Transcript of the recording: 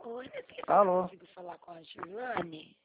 Oi, Nesquita, eu Alô? consigo falar com a Gislane?